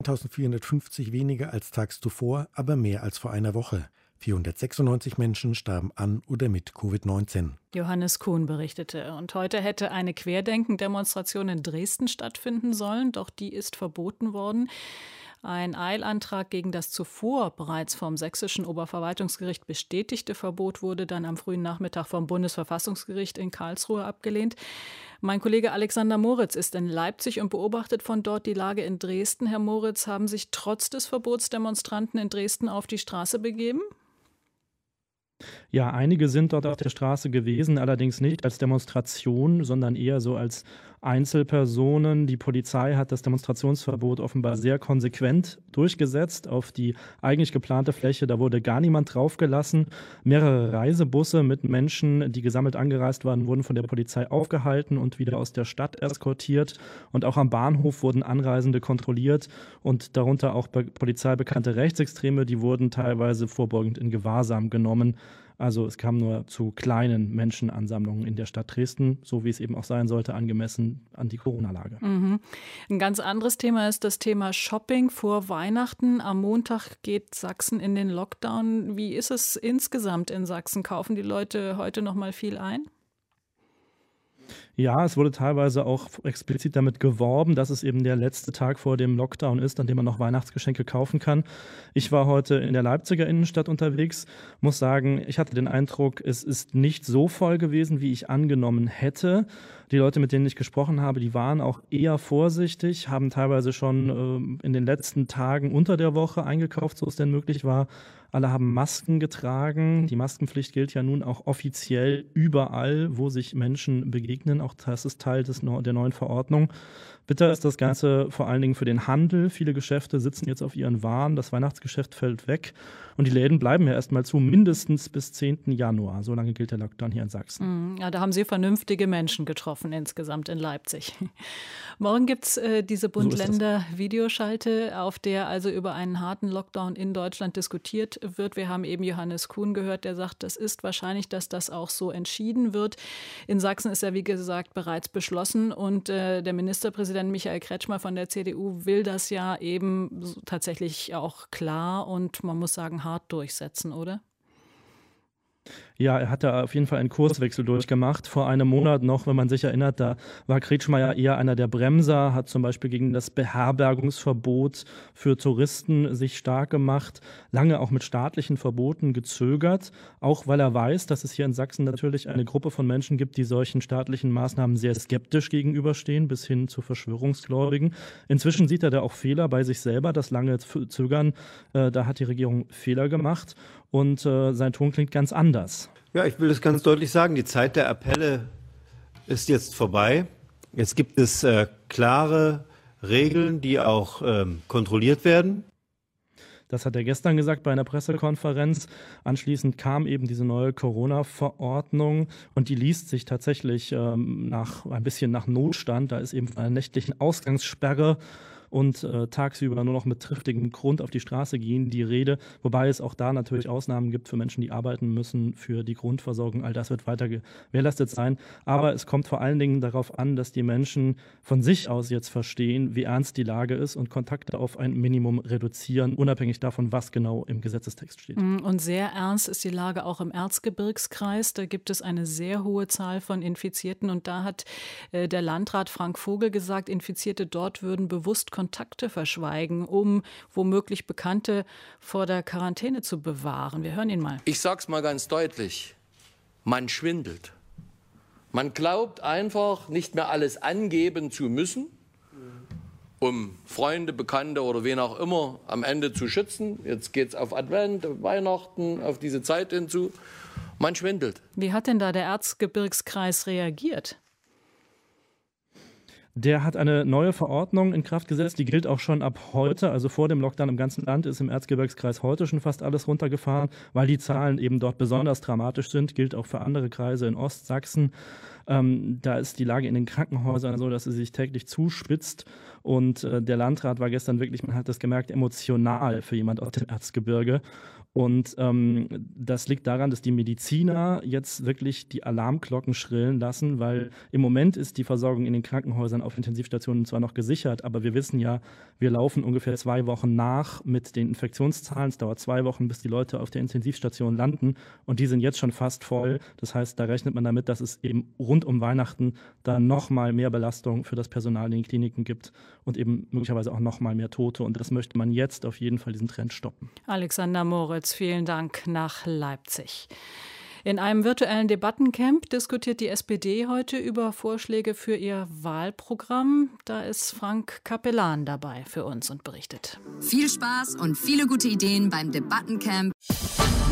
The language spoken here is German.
1.450 weniger als tags zuvor, aber mehr als vor einer Woche. 496 Menschen starben an oder mit Covid-19. Johannes Kuhn berichtete. Und heute hätte eine Querdenken-Demonstration in Dresden stattfinden sollen, doch die ist verboten worden. Ein Eilantrag gegen das zuvor bereits vom sächsischen Oberverwaltungsgericht bestätigte Verbot wurde dann am frühen Nachmittag vom Bundesverfassungsgericht in Karlsruhe abgelehnt. Mein Kollege Alexander Moritz ist in Leipzig und beobachtet von dort die Lage in Dresden. Herr Moritz, haben sich trotz des Verbots Demonstranten in Dresden auf die Straße begeben? Ja, einige sind dort auf der Straße gewesen, allerdings nicht als Demonstration, sondern eher so als Einzelpersonen. Die Polizei hat das Demonstrationsverbot offenbar sehr konsequent durchgesetzt auf die eigentlich geplante Fläche. Da wurde gar niemand draufgelassen. Mehrere Reisebusse mit Menschen, die gesammelt angereist waren, wurden von der Polizei aufgehalten und wieder aus der Stadt eskortiert. Und auch am Bahnhof wurden Anreisende kontrolliert und darunter auch Polizei bekannte Rechtsextreme, die wurden teilweise vorbeugend in Gewahrsam genommen. Also es kam nur zu kleinen Menschenansammlungen in der Stadt Dresden, so wie es eben auch sein sollte, angemessen an die Corona-Lage. Mhm. Ein ganz anderes Thema ist das Thema Shopping vor Weihnachten. Am Montag geht Sachsen in den Lockdown. Wie ist es insgesamt in Sachsen? Kaufen die Leute heute noch mal viel ein? Ja, es wurde teilweise auch explizit damit geworben, dass es eben der letzte Tag vor dem Lockdown ist, an dem man noch Weihnachtsgeschenke kaufen kann. Ich war heute in der Leipziger Innenstadt unterwegs, muss sagen, ich hatte den Eindruck, es ist nicht so voll gewesen, wie ich angenommen hätte. Die Leute, mit denen ich gesprochen habe, die waren auch eher vorsichtig, haben teilweise schon in den letzten Tagen unter der Woche eingekauft, so es denn möglich war. Alle haben Masken getragen. Die Maskenpflicht gilt ja nun auch offiziell überall, wo sich Menschen begegnen. Auch das ist Teil der neuen Verordnung. Bitter ist das Ganze vor allen Dingen für den Handel. Viele Geschäfte sitzen jetzt auf ihren Waren. Das Weihnachtsgeschäft fällt weg. Und die Läden bleiben ja erstmal zu, mindestens bis 10. Januar. So lange gilt der Lockdown hier in Sachsen. Ja, da haben Sie vernünftige Menschen getroffen insgesamt in Leipzig. Morgen gibt es diese Bund-Länder-Videoschalte, auf der also über einen harten Lockdown in Deutschland diskutiert wird. Wir haben eben Johannes Kuhn gehört, der sagt, es ist wahrscheinlich, dass das auch so entschieden wird. In Sachsen ist ja, wie gesagt, bereits beschlossen. Und der Ministerpräsident Michael Kretschmer von der CDU will das ja eben tatsächlich auch klar und man muss sagen, hart durchsetzen, oder? Ja, er hat da auf jeden Fall einen Kurswechsel durchgemacht. Vor einem Monat noch, wenn man sich erinnert, da war Kretschmer ja eher einer der Bremser, hat zum Beispiel gegen das Beherbergungsverbot für Touristen sich stark gemacht, lange auch mit staatlichen Verboten gezögert, auch weil er weiß, dass es hier in Sachsen natürlich eine Gruppe von Menschen gibt, die solchen staatlichen Maßnahmen sehr skeptisch gegenüberstehen, bis hin zu Verschwörungsgläubigen. Inzwischen sieht er da auch Fehler bei sich selber, das lange Zögern, da hat die Regierung Fehler gemacht und sein Ton klingt ganz anders. Ja, ich will das ganz deutlich sagen. Die Zeit der Appelle ist jetzt vorbei. Jetzt gibt es klare Regeln, die auch kontrolliert werden. Das hat er gestern gesagt bei einer Pressekonferenz. Anschließend kam eben diese neue Corona-Verordnung und die liest sich tatsächlich ein bisschen nach Notstand. Da ist eben von einer nächtlichen Ausgangssperre und tagsüber nur noch mit triftigem Grund auf die Straße gehen, die Rede. Wobei es auch da natürlich Ausnahmen gibt für Menschen, die arbeiten müssen, für die Grundversorgung. All das wird weiter gewährleistet sein. Aber es kommt vor allen Dingen darauf an, dass die Menschen von sich aus jetzt verstehen, wie ernst die Lage ist und Kontakte auf ein Minimum reduzieren, unabhängig davon, was genau im Gesetzestext steht. Und sehr ernst ist die Lage auch im Erzgebirgskreis. Da gibt es eine sehr hohe Zahl von Infizierten. Und da hat der Landrat Frank Vogel gesagt, Infizierte dort würden bewusst Kontakte verschweigen, um womöglich Bekannte vor der Quarantäne zu bewahren. Wir hören ihn mal. Ich sag's mal ganz deutlich. Man schwindelt. Man glaubt einfach, nicht mehr alles angeben zu müssen, um Freunde, Bekannte oder wen auch immer am Ende zu schützen. Jetzt geht's auf Advent, auf Weihnachten, auf diese Zeit hinzu. Man schwindelt. Wie hat denn da der Erzgebirgskreis reagiert? Der hat eine neue Verordnung in Kraft gesetzt, die gilt auch schon ab heute, also vor dem Lockdown im ganzen Land ist im Erzgebirgskreis heute schon fast alles runtergefahren, weil die Zahlen eben dort besonders dramatisch sind, gilt auch für andere Kreise in Ostsachsen. Da ist die Lage in den Krankenhäusern so, dass sie sich täglich zuspitzt. Und der Landrat war gestern wirklich, man hat das gemerkt, emotional für jemand aus dem Erzgebirge. Und das liegt daran, dass die Mediziner jetzt wirklich die Alarmglocken schrillen lassen, weil im Moment ist die Versorgung in den Krankenhäusern auf Intensivstationen zwar noch gesichert, aber wir wissen ja, wir laufen ungefähr 2 Wochen nach mit den Infektionszahlen. Es dauert 2 Wochen, bis die Leute auf der Intensivstation landen und die sind jetzt schon fast voll. Das heißt, da rechnet man damit, dass es eben rund um Weihnachten dann nochmal mehr Belastung für das Personal in den Kliniken gibt und eben möglicherweise auch nochmal mehr Tote. Und das möchte man jetzt auf jeden Fall diesen Trend stoppen. Alexander Moritz, vielen Dank nach Leipzig. In einem virtuellen Debattencamp diskutiert die SPD heute über Vorschläge für ihr Wahlprogramm. Da ist Frank Capellan dabei für uns und berichtet. Viel Spaß und viele gute Ideen beim Debattencamp.